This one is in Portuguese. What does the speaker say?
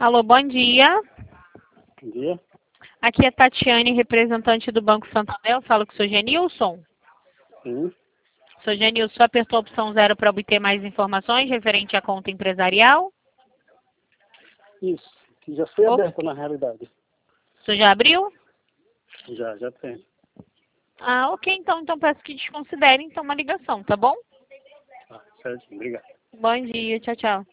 Alô, bom dia. Bom dia. Aqui é Tatiane, representante do Banco Santander. Eu falo com o Sr. Genilson. Sim. Sr. Genilson, apertou a opção 0 para obter mais informações referente à conta empresarial? Isso. Que já foi Ok. aberta na realidade. O senhor já abriu? Já tem. Ah, ok. Então peço que desconsidere então uma ligação, tá bom? Tá, certo. Obrigado. Bom dia. Tchau, tchau.